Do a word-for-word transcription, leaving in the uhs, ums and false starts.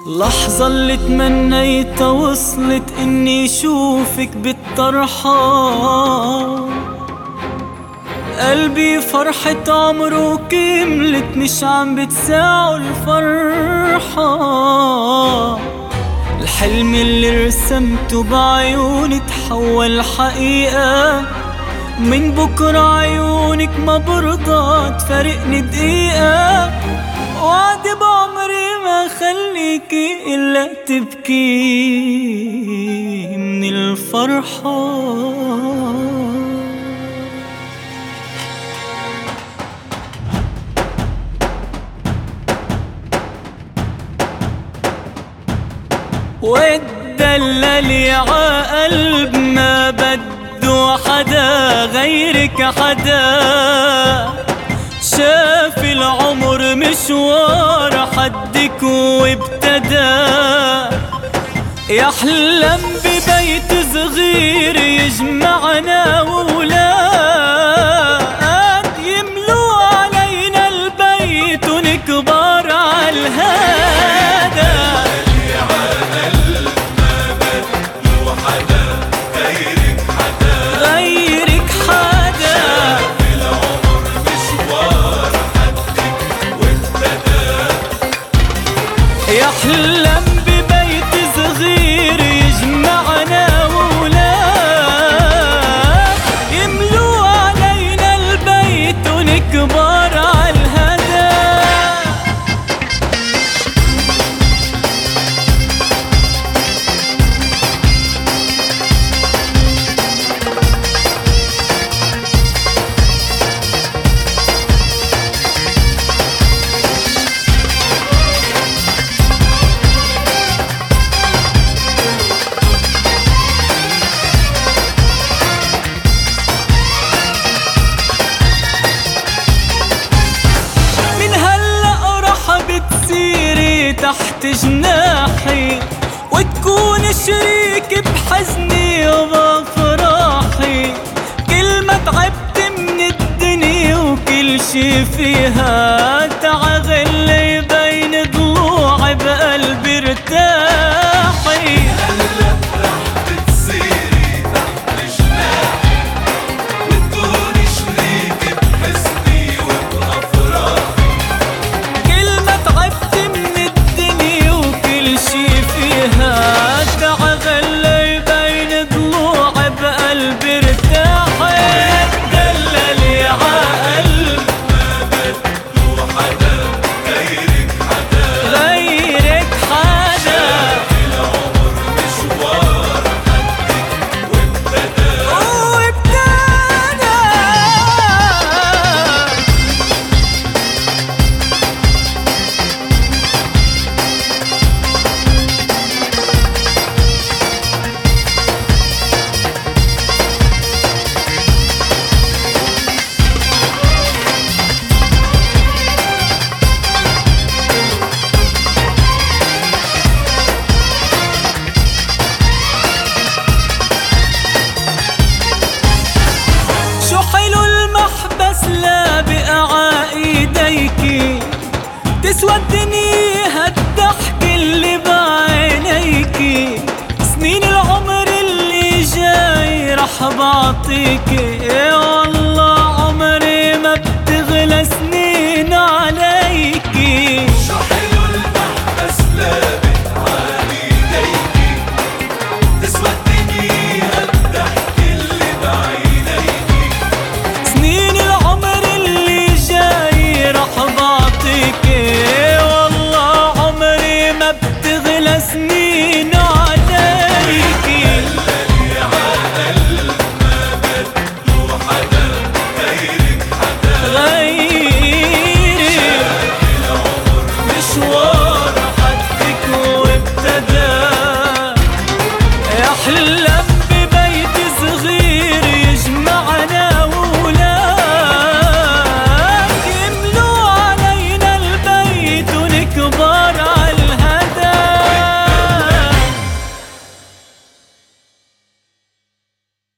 لحظة اللي تمنيتها وصلت اني شوفك بالطرحة، قلبي فرحة عمره كملت مش عم بتساعه الفرحة. الحلم اللي رسمته بعيوني تحول حقيقة، من بكرة عيونك ما برضى تفارقني دقيقة. وعد بعمري ما خليكي إلا تبكي من الفرحة. واتدللي ع قلب ما بده حدا غيرك، حدا شاف العمر مشوار حدك وابتدى. يحلم ببيت صغير يجمعنا وولاد، يملوا علينا البيت ونكبر عالهذا. يحلم ببيت صغير يجمعنا وولاد، يملوا علينا البيت ونكبر عالهدى. تحت جناحي وتكون شريك بحزني وبفراحي، كل ما تعبت من الدنيا وكل شي فيها تعغلي بين ضلوعي بقلبي ارتاحي. هلا رح بتصيري تحت جناحي وتكون شريك بحزني وبأفراحي، كل ما تعبت تعغلي بين ضلوعي بقلبي ارتاحي. دللي ع قلب ما بده حدا غيرك، حدا غيرك حدا شاف العمر مشوار حدك وابتدى وابتدى. شو حلو المحبس لابق عايديكي، تسوى الدنيا هالضحك اللي بعينيكي. سنين العمر اللي جاي رح بعطيكي